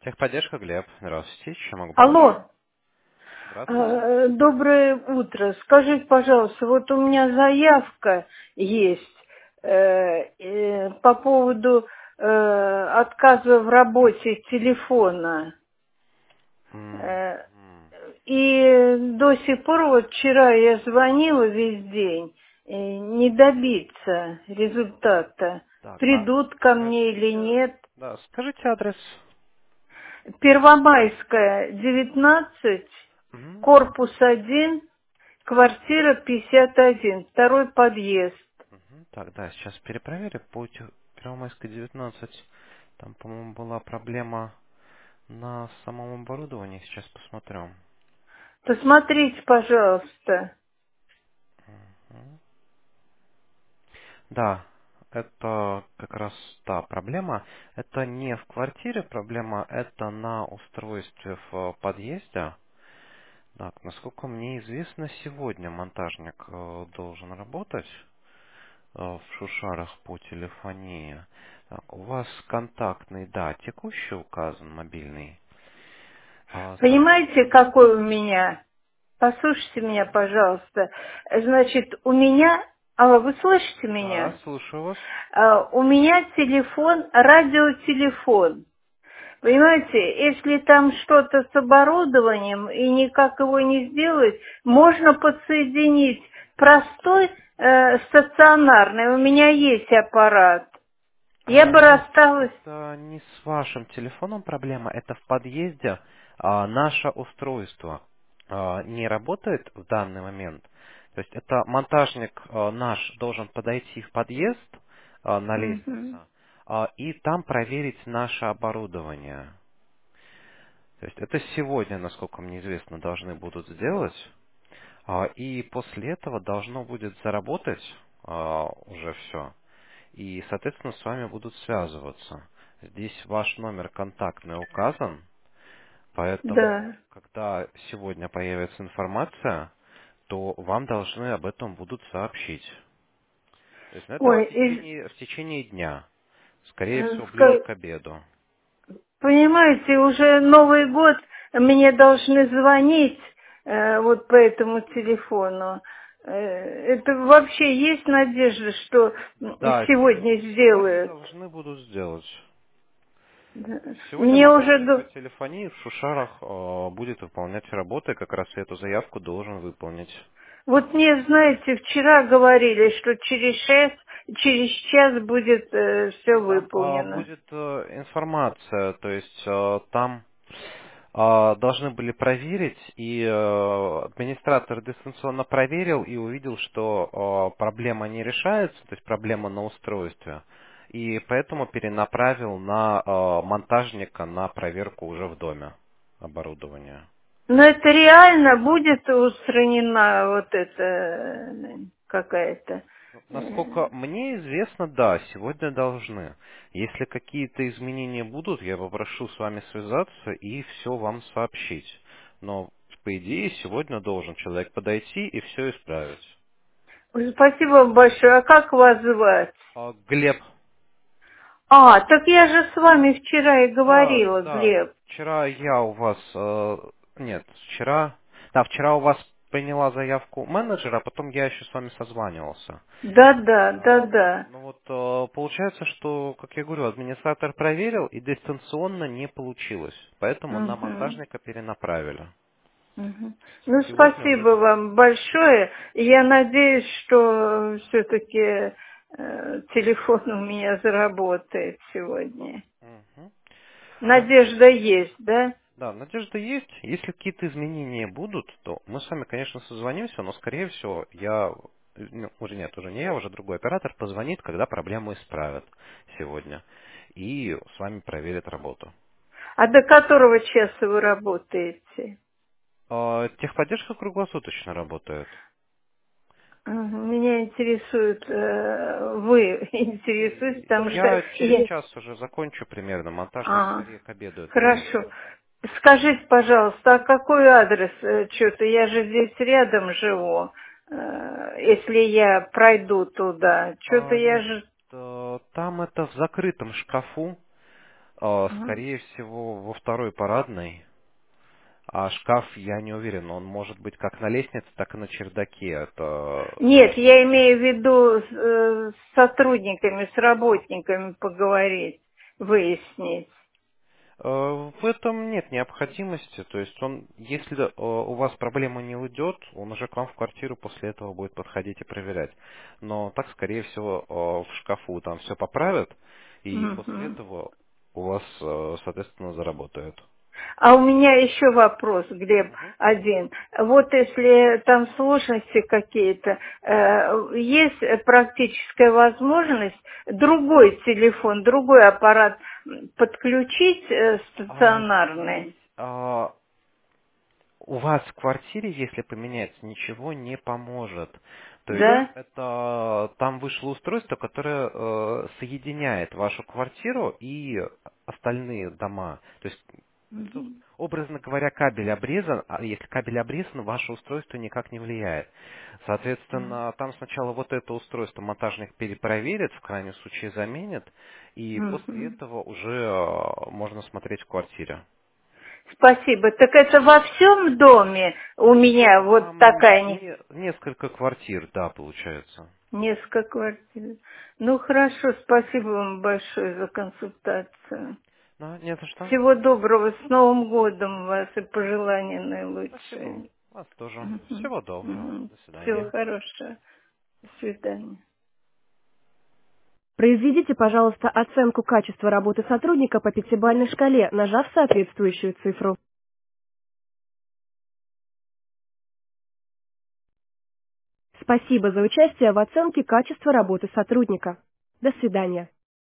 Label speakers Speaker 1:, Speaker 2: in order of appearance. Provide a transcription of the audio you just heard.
Speaker 1: Техподдержка, Глеб. Здравствуйте. Чем могу помочь?
Speaker 2: Алло,
Speaker 1: Здравствуйте.
Speaker 2: доброе утро. Скажите, пожалуйста, вот у меня заявка есть по поводу отказа в работе телефона. Э,
Speaker 1: Мгм.
Speaker 2: И до сих пор, вот вчера я звонила весь день, не добиться результата.
Speaker 1: Так,
Speaker 2: Придут ко мне или
Speaker 1: скажите...
Speaker 2: нет.
Speaker 1: Да, скажите адрес.
Speaker 2: Первомайская, 19,
Speaker 1: Мгм.
Speaker 2: корпус 1, квартира 51, второй подъезд.
Speaker 1: Мгм. Так, да, сейчас перепроверю. По Первомайской 19. Там, по-моему, была проблема на самом оборудовании. Сейчас посмотрю.
Speaker 2: Посмотрите, пожалуйста.
Speaker 1: Мгм. Да, это как раз та проблема. Это не в квартире проблема, это на устройстве в подъезде. Так, насколько мне известно, сегодня монтажник должен работать в Шушарах по телефонии. Так, у вас контактный, да, текущий указан, мобильный.
Speaker 2: Понимаете, какой у меня? Послушайте меня,
Speaker 1: Мгм.
Speaker 2: пожалуйста. Значит, у меня... Алло, вы слышите
Speaker 1: Да,
Speaker 2: меня?
Speaker 1: слушаю вас.
Speaker 2: У меня телефон, радиотелефон. Понимаете, если там что-то с оборудованием и никак его не сделать, можно подсоединить простой стационарный. У меня есть аппарат. Я бы
Speaker 1: Нет,
Speaker 2: рассталась.
Speaker 1: это не с вашим телефоном проблема, это в подъезде наше устройство не работает в данный момент. То есть это монтажник наш должен подойти в подъезд на
Speaker 2: Мгм.
Speaker 1: лестнице и там проверить наше оборудование. То есть это сегодня, насколько мне известно, должны будут сделать. И после этого должно будет заработать уже все. И, соответственно, с вами будут связываться. Здесь ваш номер контактный указан, поэтому,
Speaker 2: Да.
Speaker 1: когда сегодня появится информация, то вам должны об этом будут сообщить. То есть, ну, это
Speaker 2: Ой,
Speaker 1: в течение дня. Скорее
Speaker 2: э,
Speaker 1: всего, ближе
Speaker 2: ска-
Speaker 1: к обеду.
Speaker 2: понимаете, уже Новый год мне должны звонить вот по этому телефону. Это вообще есть надежда, что
Speaker 1: Да,
Speaker 2: сегодня
Speaker 1: сегодня
Speaker 2: сделают?
Speaker 1: должны будут сделать.
Speaker 2: Да.
Speaker 1: Сегодня
Speaker 2: Мне уже
Speaker 1: монтажник по телефонии в Шушарах будет выполнять работы, как раз эту заявку должен выполнить.
Speaker 2: вот мне, знаете, вчера говорили, что через час будет все
Speaker 1: Там
Speaker 2: выполнено.
Speaker 1: будет информация, то есть там должны были проверить, и администратор дистанционно проверил и увидел, что проблема не решается, то есть проблема на устройстве, и поэтому перенаправил на монтажника на проверку уже в доме оборудования.
Speaker 2: Но это реально будет устранена вот эта какая-то.
Speaker 1: Насколько мне известно, да, сегодня должны. Если какие-то изменения будут, я попрошу с вами связаться и все вам сообщить. Но, по идее, сегодня должен человек подойти и все исправить.
Speaker 2: Ой, спасибо вам большое. А как вас звать?
Speaker 1: Глеб,
Speaker 2: Так я же с вами вчера и
Speaker 1: да,
Speaker 2: говорила,
Speaker 1: да,
Speaker 2: Глеб.
Speaker 1: вчера я у вас, нет, вчера у вас приняла заявку менеджера, а потом я еще с вами созванивался.
Speaker 2: Да, да, да, да.
Speaker 1: Ну вот получается, что, как я говорю, администратор проверил и дистанционно не получилось. Поэтому на
Speaker 2: Мгм,
Speaker 1: монтажника перенаправили.
Speaker 2: мгм. Ну,
Speaker 1: Сегодня уже
Speaker 2: спасибо
Speaker 1: должны
Speaker 2: вам
Speaker 1: быть.
Speaker 2: большое. Я надеюсь, что все-таки телефон у меня заработает сегодня.
Speaker 1: Мгм.
Speaker 2: Надежда есть, да?
Speaker 1: Да, надежда есть. Если какие-то изменения будут, то мы с вами, конечно, созвонимся, но, скорее всего, уже нет, уже не я, уже другой оператор позвонит, когда проблему исправят сегодня. И с вами проверят работу.
Speaker 2: А до которого часа вы работаете?
Speaker 1: Техподдержка круглосуточно работает.
Speaker 2: Меня интересует, вы интересуете, потому что
Speaker 1: Я через
Speaker 2: я...
Speaker 1: час уже закончу примерно. Монтажник
Speaker 2: А,
Speaker 1: скорее к обеду это
Speaker 2: хорошо.
Speaker 1: сделает.
Speaker 2: Скажите, пожалуйста, а какой адрес? Что-то я же здесь рядом живу. Если я пройду туда, что-то я
Speaker 1: Нет,
Speaker 2: же...
Speaker 1: там это в закрытом шкафу.
Speaker 2: Ага.
Speaker 1: Скорее всего, во второй парадной. А шкаф, я не уверен, он может быть как на лестнице, так и на чердаке. Это
Speaker 2: Нет, я имею в виду с сотрудниками, с работниками поговорить, выяснить.
Speaker 1: в этом нет необходимости. То есть он, если у вас проблема не уйдет, он уже к вам в квартиру после этого будет подходить и проверять. Но так, скорее всего, в шкафу там все поправят, и после
Speaker 2: Мгм.
Speaker 1: этого у вас, соответственно, заработают.
Speaker 2: А у меня еще вопрос, Глеб,
Speaker 1: Мгм.
Speaker 2: один. Вот если там сложности какие-то, есть практическая возможность другой телефон, другой аппарат подключить стационарный,
Speaker 1: Здесь у вас в квартире, если поменяется, ничего не поможет. То есть
Speaker 2: да?
Speaker 1: это там вышло устройство, которое соединяет вашу квартиру и остальные дома. То есть, ну,
Speaker 2: Мгм.
Speaker 1: образно говоря, кабель обрезан, а если кабель обрезан, ваше устройство никак не влияет. Соответственно, там сначала вот это устройство монтажник перепроверит, в крайнем случае заменит, и после
Speaker 2: Мгм.
Speaker 1: этого уже можно смотреть в квартире.
Speaker 2: Спасибо. Так это во всем доме у меня вот
Speaker 1: Там
Speaker 2: такая
Speaker 1: несколько квартир, да, получается.
Speaker 2: несколько квартир. Ну хорошо, спасибо вам большое за консультацию.
Speaker 1: Ну, не за что.
Speaker 2: Всего доброго, с Новым годом вас и пожелания
Speaker 1: Спасибо.
Speaker 2: наилучшие.
Speaker 1: Вас тоже.
Speaker 2: Мгм.
Speaker 1: Всего доброго.
Speaker 2: Мгм.
Speaker 1: До
Speaker 2: Всего
Speaker 1: свидания.
Speaker 2: хорошего. До свидания.
Speaker 3: Произведите, пожалуйста, оценку качества работы сотрудника по пятибалльной шкале, нажав соответствующую цифру. Спасибо за участие в оценке качества работы сотрудника. До свидания.